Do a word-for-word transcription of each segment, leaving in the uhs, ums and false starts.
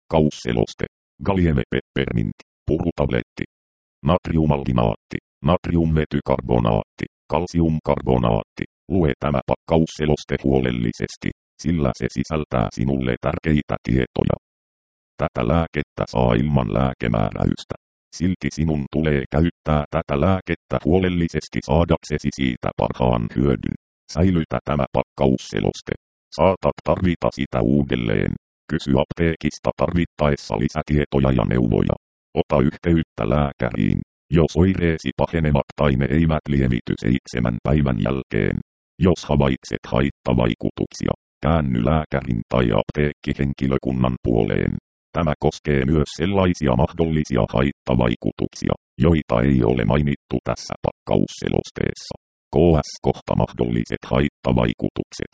Pakkausseloste. Gallium peppermint. Purutabletti. Natriumalginaatti. Natriumvetykarbonaatti. Kalsiumkarbonaatti. Lue tämä pakkausseloste huolellisesti, sillä se sisältää sinulle tärkeitä tietoja. Tätä lääkettä saa ilman lääkemääräystä. Silti sinun tulee käyttää tätä lääkettä huolellisesti saadaksesi siitä parhaan hyödyn. Säilytä tämä pakkausseloste. Saatat tarvita sitä uudelleen. Kysy apteekista tarvittaessa lisätietoja ja neuvoja. Ota yhteyttä lääkäriin, jos oireesi pahenevat tai ne eivät lievity seitsemän päivän jälkeen. Jos havaitset haittavaikutuksia, käänny lääkärin tai apteekkihenkilökunnan puoleen. Tämä koskee myös sellaisia mahdollisia haittavaikutuksia, joita ei ole mainittu tässä pakkausselosteessa. Ks kohta mahdolliset haittavaikutukset.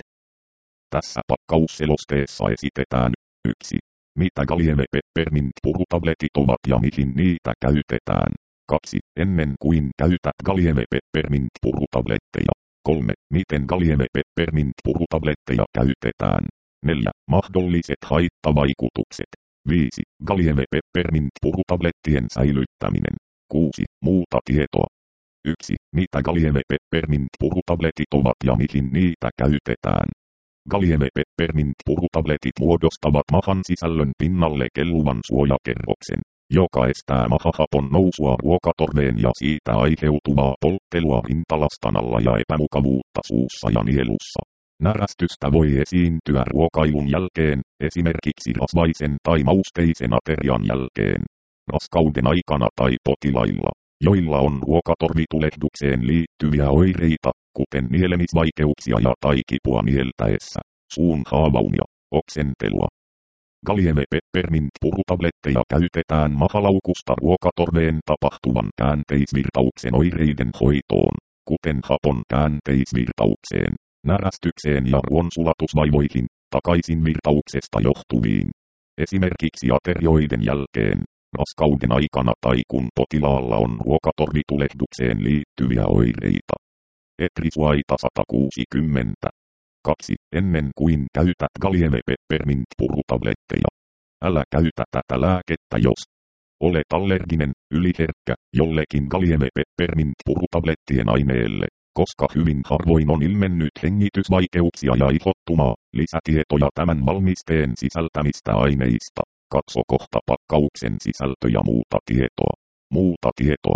Tässä pakkausselosteessa esitetään yksi. Mitä Gallium peppermint purutabletit ovat ja mihin niitä käytetään. kaksi. Ennen kuin käytät Gallium peppermint purutabletteja. kolme. Miten Gallium peppermint purutabletteja käytetään. neljä. Mahdolliset haittavaikutukset. viisi. Gallium peppermint purutablettien säilyttäminen. kuusi. Muuta tietoa. yksi. Mitä Gallium peppermint purutabletit ovat ja mihin niitä käytetään. Gallium peppermint purutabletit muodostavat mahan sisällön pinnalle kelluvan suojakerroksen, joka estää mahahapon nousua ruokatorveen ja siitä aiheutuvaa polttelua rintalastan alla ja epämukavuutta suussa ja nielussa. Närästystä voi esiintyä ruokailun jälkeen, esimerkiksi rasvaisen tai mausteisen aterian jälkeen, raskauden aikana tai potilailla, joilla on ruokatorvitulehdukseen liittyviä oireita, kuten nielemisvaikeuksia ja tai kipua nieltäessä, suun haavaumia, oksentelua. Gallium peppermint purutabletteja käytetään mahalaukusta ruokatorveen tapahtuvan käänteisvirtauksen oireiden hoitoon, kuten hapon käänteisvirtaukseen, närästykseen ja ruoansulatusvaivoihin, takaisinvirtauksesta johtuviin. Esimerkiksi aterioiden jälkeen, raskauden aikana tai kun potilaalla on ruokatorvitulehdukseen liittyviä oireita. Etrisuaita sata kuusikymmentä. kaksi. Ennen kuin käytät Gallium peppermint purutabletteja. Älä käytä tätä lääkettä jos olet allerginen, yliherkkä jollekin Gallium peppermint purutablettien aineelle, koska hyvin harvoin on ilmennyt hengitysvaikeuksia ja ihottumaa. Lisätietoja tämän valmisteen sisältämistä aineista. Katso kohta pakkauksen sisältö ja muuta tietoa. Muuta tietoa.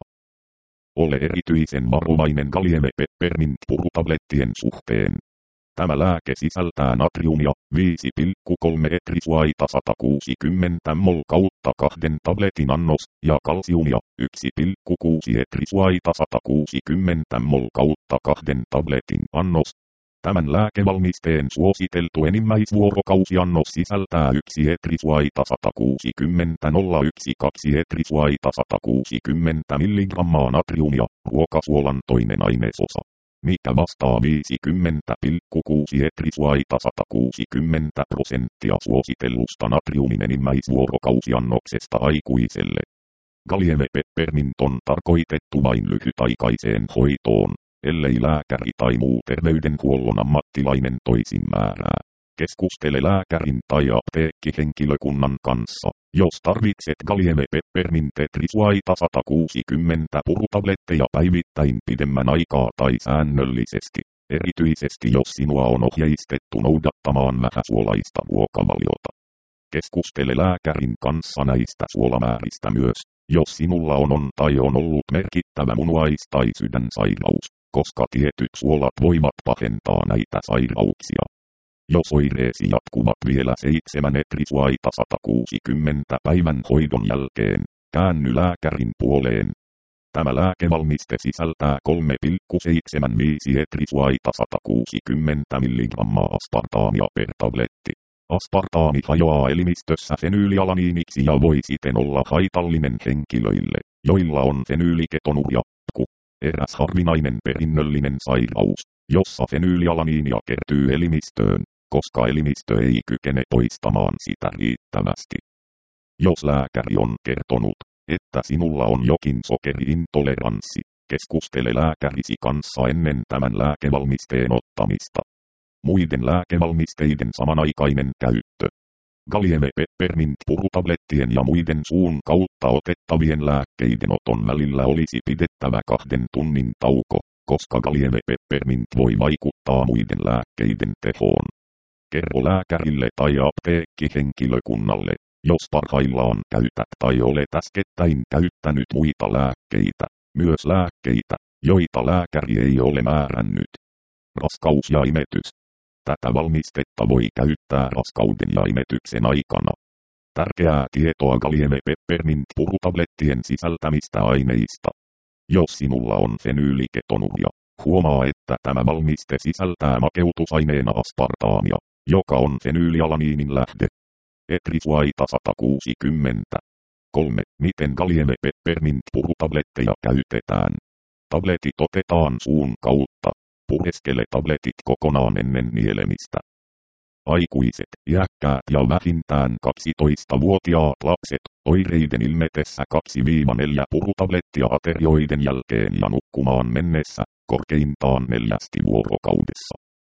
Ole erityisen varovainen Gallium peppermint purutablettien suhteen. Tämä lääke sisältää natriumia viisi pilkku kolme etrisuaita sata kuusikymmentä mol kautta kahden tabletin annos ja kalsiumia yksi pilkku kuusi etrisuaita sata kuusikymmentä mol kautta kahden tabletin annos. Tämän lääkevalmisteen suositeltu enimmäisvuorokausiannos sisältää yksi etrisuaita sata kuusikymmentä nolla yksi kaksi etrisuaita sata kuusikymmentä milligrammaa natriumia, ruokasuolan toinen ainesosa, mikä vastaa viisikymmentä pilkku kuusi etrisuaita sata kuusikymmentä prosenttia suositellusta natriumin enimmäisvuorokausiannoksesta aikuiselle. Gallium peppermint on tarkoitettu vain lyhytaikaiseen hoitoon, ellei lääkäri tai muu terveydenhuollon ammattilainen toisin määrää. Keskustele lääkärin tai apteekkihenkilökunnan kanssa, jos tarvitset Gallium peppermint etrisuaita sata kuusikymmentä purutabletteja päivittäin pidemmän aikaa tai säännöllisesti, erityisesti jos sinua on ohjeistettu noudattamaan vähäsuolaista ruokavaliota. Keskustele lääkärin kanssa näistä suolamääristä myös, jos sinulla on on tai on ollut merkittävä munuais- tai sydänsairaus, koska tietyt suolat voivat pahentaa näitä sairauksia. Jos oireesi jatkuvat vielä seitsemän etrisuaita sata kuusikymmentä päivän hoidon jälkeen, käänny lääkärin puoleen. Tämä lääkevalmiste sisältää kolme pilkku seitsemänkymmentäviisi etrisuaita sata kuusikymmentä milligrammaa aspartaamia per tabletti. Aspartaami hajoaa elimistössä fenyylialaniiniksi ja voi siten olla haitallinen henkilöille, joilla on fenyyliketonuria, P K U, eräs harvinainen perinnöllinen sairaus, jossa fenyylialaniinia kertyy elimistöön, koska elimistö ei kykene poistamaan sitä riittävästi. Jos lääkäri on kertonut, että sinulla on jokin sokeriintoleranssi, keskustele lääkärisi kanssa ennen tämän lääkevalmisteen ottamista. Muiden lääkevalmisteiden samanaikainen käyttö. Galieve Peppermint purutablettien ja muiden suun kautta otettavien lääkkeiden oton välillä olisi pidettävä kahden tunnin tauko, koska Galieve Peppermint voi vaikuttaa muiden lääkkeiden tehoon. Kerro lääkärille tai apteekkihenkilökunnalle, jos parhaillaan käytät tai olet äskettäin käyttänyt muita lääkkeitä, myös lääkkeitä, joita lääkäri ei ole määrännyt. Raskaus ja imetys. Tätä valmistetta voi käyttää raskauden ja imetyksen aikana. Tärkeää tietoa Galieve Peppermint purutablettien sisältämistä aineista. Jos sinulla on fenyyliketonuria, huomaa, että tämä valmiste sisältää makeutusaineena aspartaamia, joka on fenyylialaniinin lähde. Etrisuaita sata kuusikymmentä. kolme. Miten Galieve Peppermint purutabletteja käytetään? Tabletit otetaan suun kautta. Pureskele tabletit kokonaan ennen nielemistä. Aikuiset, iäkkäät ja vähintään kaksitoistavuotiaat lapset, oireiden ilmetessä kaksi neljä purutablettia aterioiden jälkeen ja nukkumaan mennessä, korkeintaan neljästi vuorokaudessa.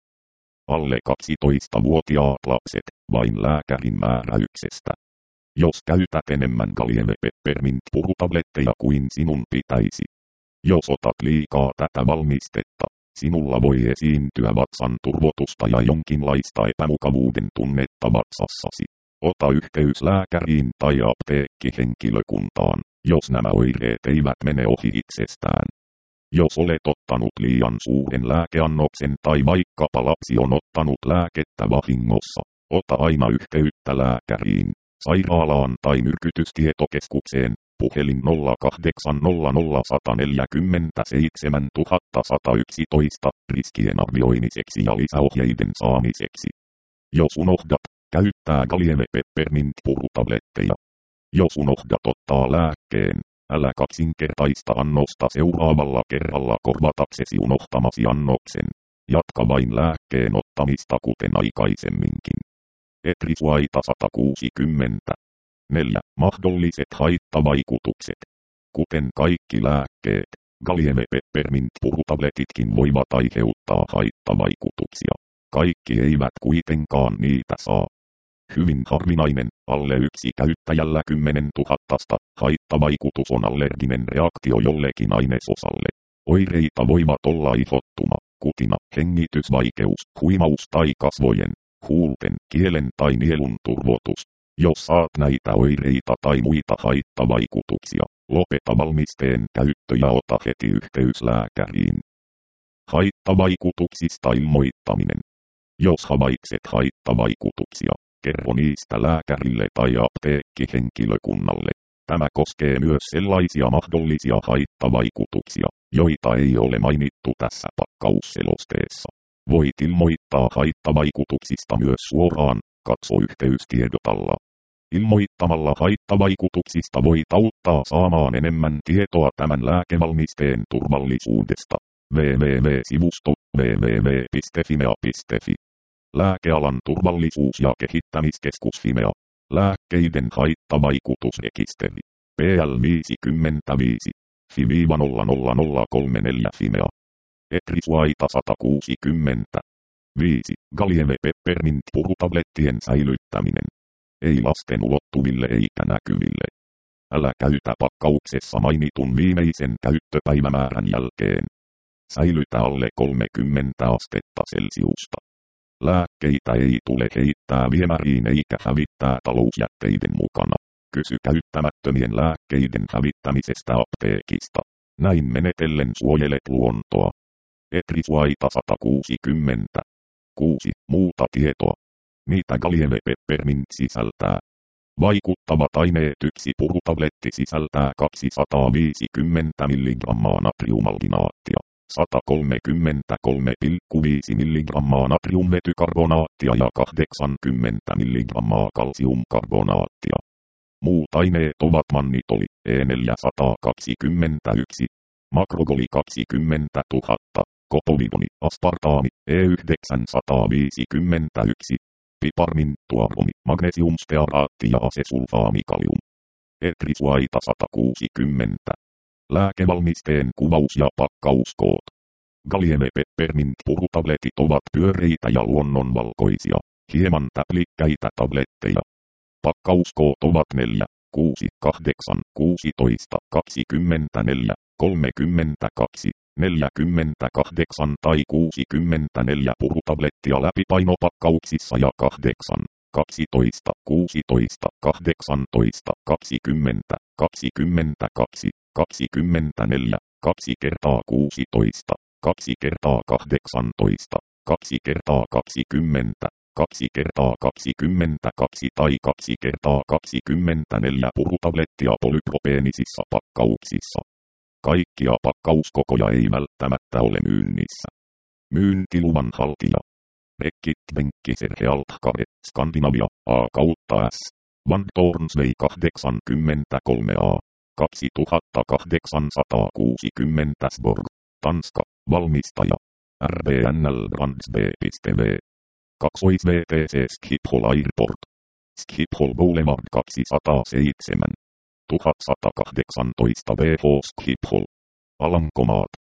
Alle kaksitoistavuotiaat lapset, vain lääkärin määräyksestä. Jos käytät enemmän Galieve Peppermint purutabletteja kuin sinun pitäisi. Jos otat liikaa tätä valmistetta, sinulla voi esiintyä vatsan turvotusta ja jonkinlaista epämukavuuden tunnetta vatsassasi. Ota yhteys lääkäriin tai apteekkihenkilökuntaan, jos nämä oireet eivät mene ohi itsestään. Jos olet ottanut liian suuren lääkeannoksen tai vaikkapa lapsi on ottanut lääkettä vahingossa, ota aina yhteyttä lääkäriin, sairaalaan tai myrkytystietokeskukseen. Puhelin nolla kahdeksan nolla nolla yksi neljä seitsemän yksi yksi yksi riskien arvioimiseksi ja lisäohjeiden saamiseksi. Jos unohdat, käyttää Galieve Peppermint purutabletteja. Jos unohdat ottaa lääkkeen, älä kaksinkertaista annosta seuraavalla kerralla korvataksesi unohtamasi annoksen. Jatka vain lääkkeen ottamista kuten aikaisemminkin. Etrisuaita sata kuusikymmentä. neljä. Mahdolliset haittavaikutukset. Kuten kaikki lääkkeet, Galieve Peppermint purutabletitkin voivat aiheuttaa haittavaikutuksia. Kaikki eivät kuitenkaan niitä saa. Hyvin harvinainen, alle yksi käyttäjällä kymmenen tuhattasta, haittavaikutus on allerginen reaktio jollekin ainesosalle. Oireita voivat olla ihottuma, kutina, hengitysvaikeus, huimaus tai kasvojen, huulten, kielen tai nielun turvotus. Jos saat näitä oireita tai muita haittavaikutuksia, lopeta valmisteen käyttö ja ota heti yhteys lääkäriin. Haittavaikutuksista ilmoittaminen. Jos havaitset haittavaikutuksia, kerro niistä lääkärille tai apteekkihenkilökunnalle. Tämä koskee myös sellaisia mahdollisia haittavaikutuksia, joita ei ole mainittu tässä pakkausselosteessa. Voit ilmoittaa haittavaikutuksista myös suoraan, katso yhteystiedot alla. Ilmoittamalla haittavaikutuksista voit auttaa saamaan enemmän tietoa tämän lääkevalmisteen turvallisuudesta. double-u double-u double-u piste sivusto double-u double-u double-u piste fimea piste fi. Lääkealan turvallisuus- ja kehittämiskeskus Fimea. Lääkkeiden haittavaikutusrekisteri. P L viisikymmentäviisi. F I nolla nolla nolla kolme neljä Fimea. Etrisuaita sata kuusikymmentä. viisi. Galieve Peppermint purutablettien säilyttäminen. Ei lasten ulottuville eikä näkyville. Älä käytä pakkauksessa mainitun viimeisen käyttöpäivämäärän jälkeen. Säilytä alle kolmekymmentä astetta Celsiusta. Lääkkeitä ei tule heittää viemäriin eikä hävittää talousjätteiden mukana. Kysy käyttämättömien lääkkeiden hävittämisestä apteekista. Näin menetellen suojelet luontoa. Etrisuaita sata kuusikymmentä. kuusi. Muuta tietoa. Mitä Galieve Peppermint sisältää? Vaikuttavat aineet. Yksi purutabletti sisältää kaksisataaviisikymmentä milligrammaa natriumalginaattia, sata kolmekymmentäkolme pilkku viisi milligrammaa natriumvetykarbonaattia ja kahdeksankymmentä milligrammaa kalsiumkarbonaattia. Muut aineet ovat mannitoli E neljäsataakaksikymmentäyksi, makrogoli kaksikymmentätuhatta, kopovidoni, aspartaami E yhdeksänsataaviisikymmentäyksi, piparminttuaromi, magnesiumstearaatti ja asesulfaamikalium. Etrisuaita sata kuusikymmentä. Lääkevalmisteen kuvaus ja pakkauskoot. Galieve Peppermint purutabletit ovat pyöreitä ja luonnonvalkoisia, hieman täplikkäitä tabletteja. Pakkauskoot ovat neljä, kuusi, kahdeksan, kuusitoista, kaksikymmentäneljä, kolmekymmentäkaksi, neljäkymmentäkahdeksan tai kuusikymmentäneljä purutablettia läpipainopakkauksissa ja kahdeksan, kaksitoista, kuusitoista, kahdeksantoista, kaksikymmentä, kaksikymmentäkaksi, kaksikymmentäneljä, kaksi kertaa kuusitoista, kaksi kertaa kahdeksantoista, kaksi kertaa kaksikymmentä, kaksi kertaa kaksikymmentäkaksi tai kaksi kertaa kaksikymmentäneljä purutablettia polypropeenisissa pakkauksissa. Kaikkia pakkauskokoja ei välttämättä ole myynnissä. Myyntiluvan haltija. Rekit Venkki Serhealtkare, Skandinavia, A kautta S. Van Tornsvei kahdeksankymmentäkolme A. kaksituhattakahdeksansataakuusikymmentä Sborg, Tanska, valmistaja. R V N L Brands B V. kaksois V T C Schiphol Airport. Schiphol Boulevard kaksisataaseitsemän. tuhatsatakahdeksantoista V H Schiphol. Alankomaat.